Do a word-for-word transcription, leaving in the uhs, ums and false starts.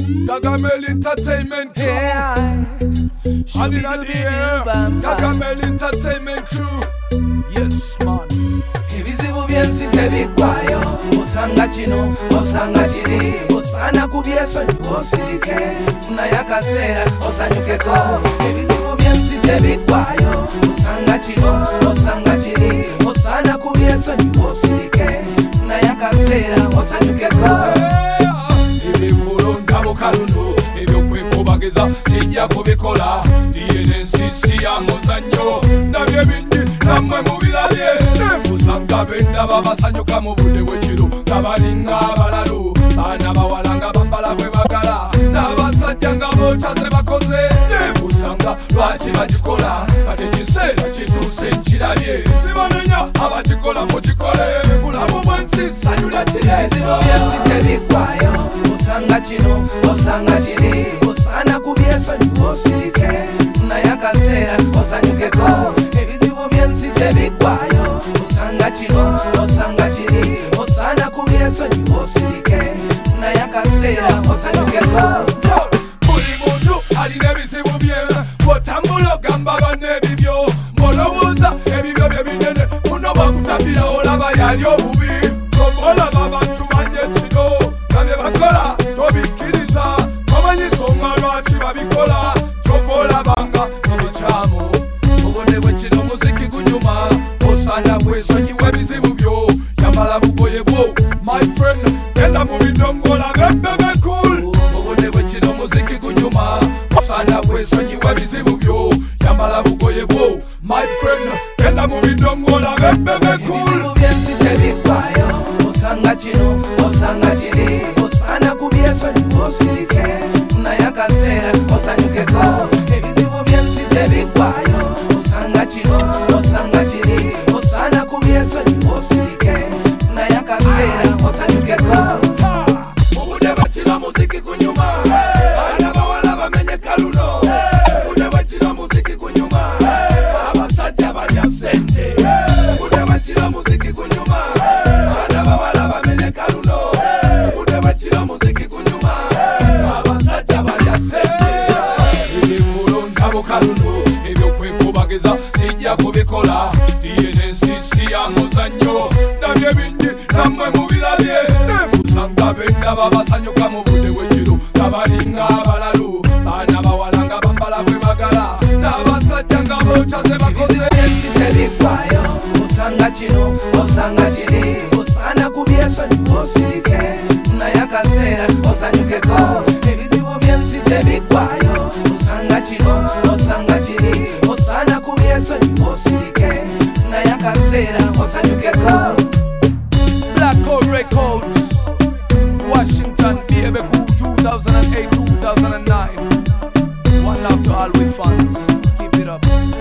Gargamel Entertainment Crew. Yeah, And in the air, Gargamel Entertainment Crew. Yes, man. ebizibu byensi tebigwayo, osanga kino osanga kiri, osana kubyesonyi osirike, funayo akaseera osanyukeko. Ebizibu byensi tebigwayo, osanga kino osanga kiri, osana kubyesonyi osirike, funayo akaseera osanyukeko. Ebikulonda bukaluno ebyokwekubageza sijja kubikola. D N N C C ya muzannyo nabyo bingi nammwe mubirabye. Nebusanga bendaba basanyuka mu budde bw'ekiro nga balinga abalalu, baana bawala nga bambala bwe bagala, n'abasajja nga bookya ze bakoze. Nebusanga lwaki bagikola, kati ekiseera kituuse nkirabye. Sibanenya abagikola mukikole, bulamu bw'ensi sanyula kireezo. Ebizibu byensi tebigwayo, osanga kino osanga kiri, osana kubyesonyi osirike, funayo akaseera osanyukeko. Ebizibu byensi tebigwayo, osanga kino osanga kiri, osana kubyesonyi osirike, funayo akaseera osanyukeko. Buli muntu alina ebizibu bye, bw'otambula ogamba banne ebibyo, bw'olowooza ebibyo bye binene, muno bw'akutambira olaba yali obubi. Olaba abantu banye kino nga bye bakola tobikkiriza, tomanyi nsonga lwaki babikola, kyova olabanga ebikyamu. Obudde bwe kino muziki gunyuma, osaana bwesonyiwa ebizibu byo, yambala bugoye bwo my friend, genda mu bidongola bebebe cool. Obudde bwe kino muziki gunyuma, osaana bwesonyiwa ebizibu byo, yambala bugoye bwo my friend, genda mu bidongola bebebe cool. Ebizibu byensi tebigwayo, osanga kino osanga kiri, osana kubyesonyi osirike, funayo akaseera osanyukeko. Ebizibu byensi tebigwayo, osanga kino osanga kiri, osana kubyesonyi osirike, funayo akaseera osanyukeko. Obudde bw'ekiro muziki gunyuma, baana bawala bamenyeka luno. Obudde bw'ekiro muziki gunyuma, abasajja balya ssente. Obudde bw'ekiro muziki gunyuma, baana bawala bamenyeka luno. Obudde bw'ekiro muziki gunyuma, abasajja balya ssente. Ebikulonda bukaluno ebyokwekubageza sijja kubikola. D N N C C ya muzannyo nabyo bingi nammwe mubirabye. Nebusanga bendaba basanyuka mu budde bw'ekiro nga balinga abalalu, baana bawala nga bambala bwe bagala, n'abasajja nga bookya ze bakoze. Ebizibu byensi tebigwayo, osanga kino osanga kiri, osana kubyesonyi osirike, funayo akaseera osanyukeko. Ebizibu byensi tebigwayo, osanga kino osanga kiri, osana kubyesonyi osirike, funayo akaseera osanyukeko. Black Hole Records, Washington, baby cool, two thousand eight, two thousand nine. One love to all we fans. Keep it up.